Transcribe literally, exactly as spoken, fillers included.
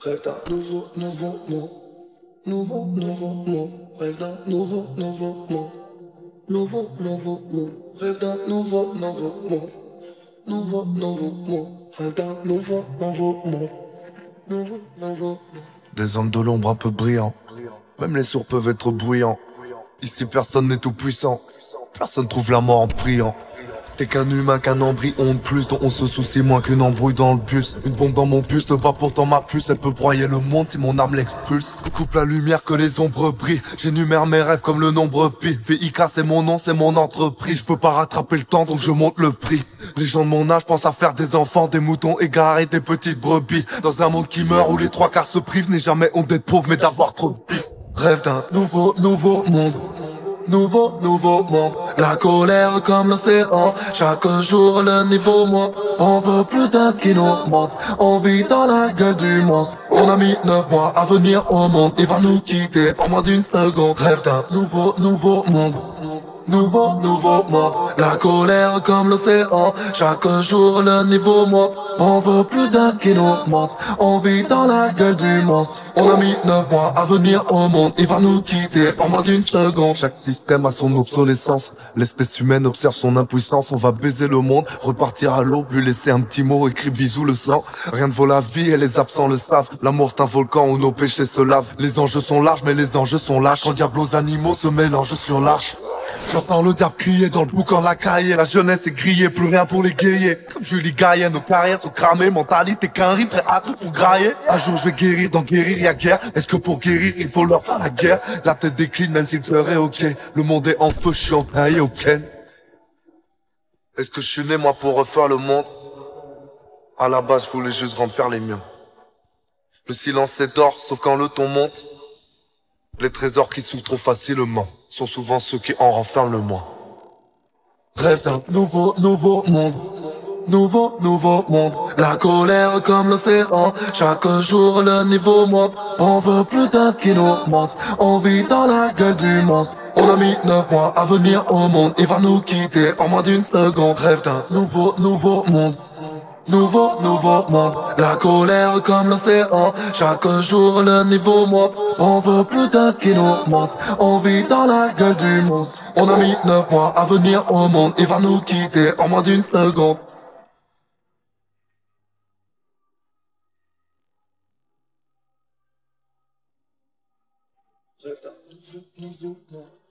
Rêve d'un nouveau, nouveau monde. Nouveau, nouveau monde. Rêve d'un nouveau, nouveau monde. Nouveau, nouveau monde. Rêve d'un nouveau, nouveau monde. Nouveau, nouveau monde. Rêve d'un nouveau, nouveau monde. Nouveau, nouveau monde. Des hommes de l'ombre un peu brillants. Même les sourds peuvent être bruyants. Ici personne n'est tout puissant. Personne trouve la mort en priant. T'es qu'un humain, qu'un embryon de plus dont on se soucie moins qu'une embrouille dans le bus. Une bombe dans mon buste, pas pourtant ma puce. Elle peut broyer le monde si mon âme l'expulse. Coupe la lumière que les ombres brillent. J'énumère mes rêves comme le nombre pi. V I K c'est mon nom, c'est mon entreprise. Je peux pas rattraper le temps donc je monte le prix. Les gens de mon âge pensent à faire des enfants, des moutons égarés, des petites brebis. Dans un monde qui meurt où les trois quarts se privent. N'est jamais honte d'être pauvre mais d'avoir trop de pif. Rêve d'un nouveau, nouveau monde. Nouveau, nouveau monde. La colère comme l'océan. Chaque jour le niveau monte. On veut plus de ce qui nous remonte. On vit dans la gueule du monstre. On a mis neuf mois à venir au monde. Il va nous quitter en moins d'une seconde. Rêve d'un nouveau, nouveau monde. Nouveau, nouveau monde. La colère comme l'océan. Chaque jour le niveau monte. On veut plus de ce qui nous remonte. On vit dans la gueule du monstre. On a mis neuf mois à venir au monde. Il va nous quitter en moins d'une seconde. Chaque système a son obsolescence. L'espèce humaine observe son impuissance. On va baiser le monde, repartir à l'aube, lui laisser un petit mot écrit bisous le sang. Rien ne vaut la vie et les absents le savent. L'amour c'est un volcan où nos péchés se lavent. Les enjeux sont larges mais les enjeux sont lâches. Quand diable aux animaux se mélangent sur l'arche. J'entends le diable crier dans le boucan la cahier. La jeunesse est grillée, plus rien pour les guerriers. Comme Julie Gaillet, nos carrières sont cramées. Mentalité qu'un riz, prêt à tout pour grailler. Un jour je vais guérir, dans guérir y'a guerre. Est-ce que pour guérir il faut leur faire la guerre? La tête décline même si le cœur est ok. Le monde est en feu, je suis entaillé au Ken. Est-ce que je suis né moi pour refaire le monde? À la base je voulais juste rendre faire les miens. Le silence est d'or, sauf quand le ton monte. Les trésors qui s'ouvrent trop facilement sont souvent ceux qui en renferment le moins. Rêve d'un nouveau, nouveau monde. Nouveau, nouveau monde. La colère comme l'océan. Chaque jour le niveau monte. On veut plus de ce qui nous remonte. On vit dans la gueule du monstre. On a mis neuf mois à venir au monde. Il va nous quitter en moins d'une seconde. Rêve d'un nouveau, nouveau monde. Nouveau, nouveau monde. La colère comme l'océan. Chaque jour le niveau monte. On veut plus de ce qui nous remonte. On vit dans la gueule du monstre. On a mis neuf mois à venir au monde. Il va nous quitter en moins d'une seconde. Rêve d'un nouveau, nouveau monde.